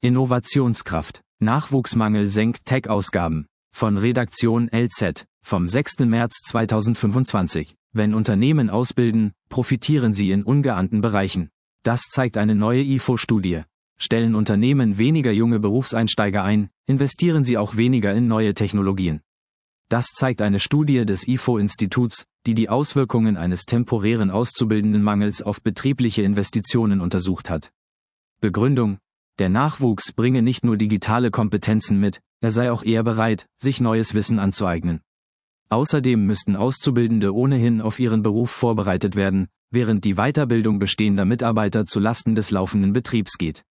Innovationskraft. Nachwuchsmangel senkt Tech-Ausgaben. Von Redaktion LZ, vom 6. März 2025. Wenn Unternehmen ausbilden, profitieren sie in ungeahnten Bereichen. Das zeigt eine neue IFO-Studie. Stellen Unternehmen weniger junge Berufseinsteiger ein, investieren sie auch weniger in neue Technologien. Das zeigt eine Studie des IFO-Instituts, die die Auswirkungen eines temporären Auszubildendenmangels auf betriebliche Investitionen untersucht hat. Begründung: Der Nachwuchs bringe nicht nur digitale Kompetenzen mit, er sei auch eher bereit, sich neues Wissen anzueignen. Außerdem müssten Auszubildende ohnehin auf ihren Beruf vorbereitet werden, während die Weiterbildung bestehender Mitarbeiter zu Lasten des laufenden Betriebs geht.